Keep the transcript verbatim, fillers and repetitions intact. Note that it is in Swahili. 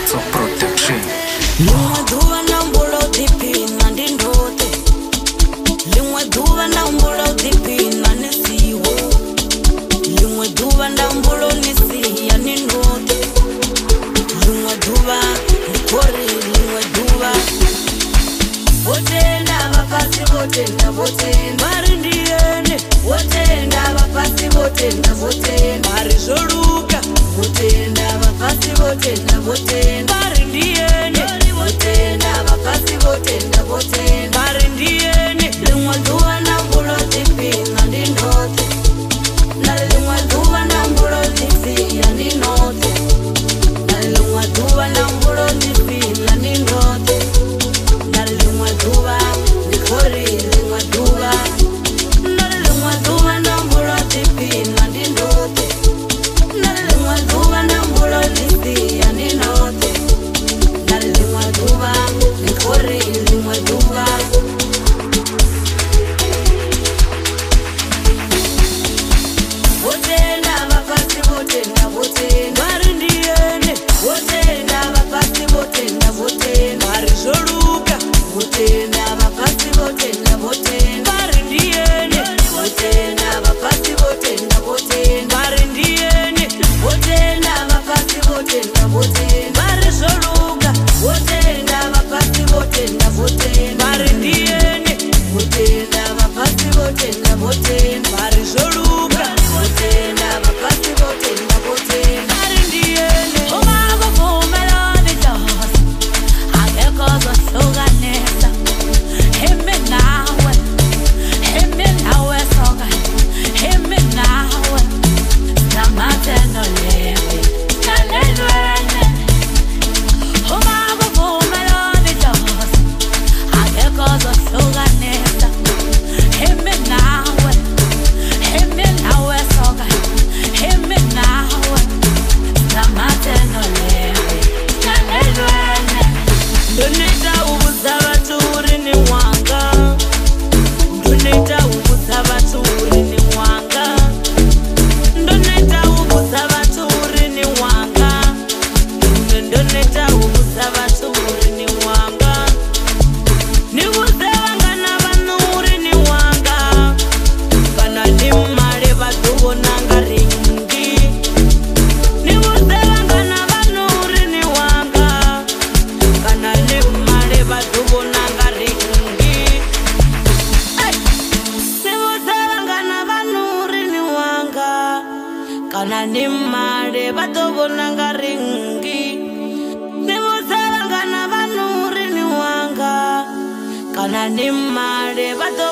Matso Protection. Lingwa duva na mbulo dipina ndindote. Lingwa duva na mbulo dipina nisiwo. Lingwa duva na mbulo nisiya nindote. Lingwa duva nikori lingwa duva. Wotenda bapasi wotenda wotenda marindiene. Wotenda bapasi wotenda wotenda marizoluka. Wotenda bapasi wotenda wotenda marindiene. Wotenda bapasi wotenda wotenda marindiene. Lingwa duva na mbulo dipina ndindote. Na lingwa duva na mbulo dipina ndindote. Na lingwa duva na mbulo dipina ndindote. Na lingwa duva nikori lingwa duva. Na lingwa duva na mbulo dipina ndindote. Na lingwa duva na mbulo dipina ndindote. Na lingwa duva nikori lingwa duva. Wotenda bapasi wotenda wotenda marindiene. Wotenda bapasi wotenda wotenda marizoluka. Wotenda bapasi wotenda wotenda marindiene. Wotenda bapasi wotenda wotenda marindiene. Wotenda bapasi wotenda wotenda marizoluka. Wotenda bapasi wotenda wotenda marindiene. Wotenda bapasi wotenda wotenda marizoluka. Wotenda bapasi wotenda wotenda marindiene. Umaba vumela vidosa akekoza soganesa. Heme nawe, heme nawe soga. Heme nawe samate no lewe nalelwene. Umaba vumela vidosa akekoza soganesa. Heme nawe, heme nawe soga. Heme nawe samate no lewe nalelwene. Ndonita ubuza baturi ni wanga. Ndonita ubuza baturi ni wanga. Ndonita ubuza baturi ni wanga. Ndonita ubuza baturi ni wanga. Nibuze bangana banuri ni wanga. Kana nimale batubona ngaringi. Nibuze bangana banuri ni wanga. Kana nimale batubona ngaringi. Nibuze bangana banuri ni wanga. Kana nimale batubona ngaringi. Nibuze bangana banuri ni wanga. Kana nimale bato